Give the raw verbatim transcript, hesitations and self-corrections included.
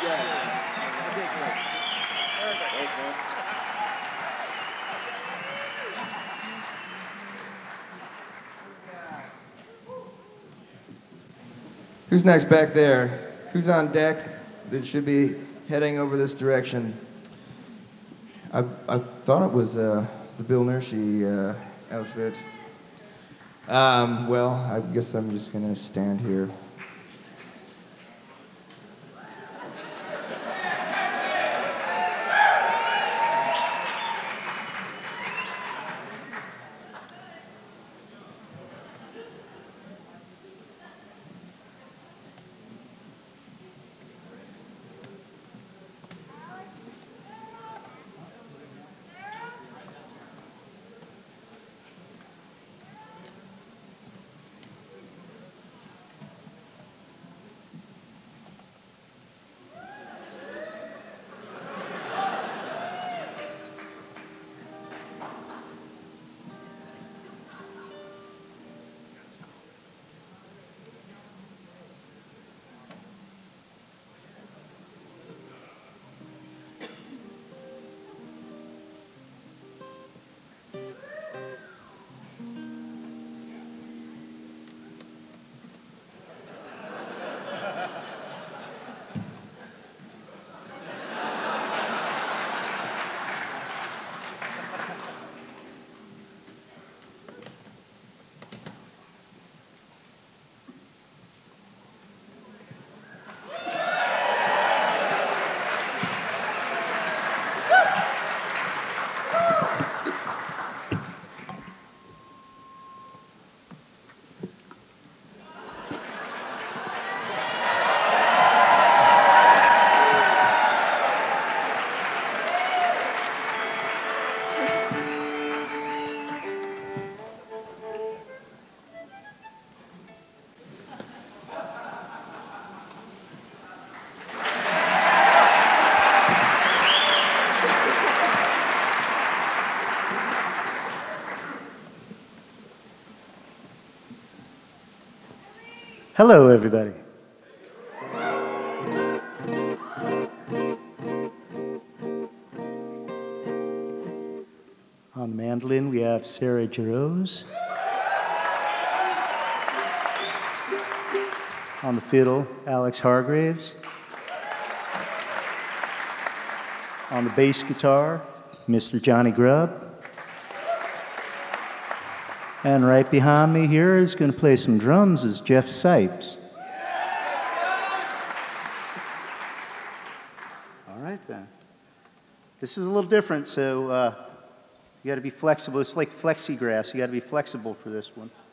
Yeah. Okay, great. Thanks, man. Who's next back there? Who's on deck that should be heading over this direction? I, I thought it was uh, the Bill Nurshi uh, outfit. Um, well, I guess I'm just going to stand here. Hello, everybody. On the mandolin, we have Sarah Jarosz. On the fiddle, Alex Hargraves. On the bass guitar, Mister Johnny Grubb. And right behind me here is going to play some drums is Jeff Sipes. All right, then. This is a little different, so uh, you got to be flexible. It's like Flexigrass. You got to be flexible for this one.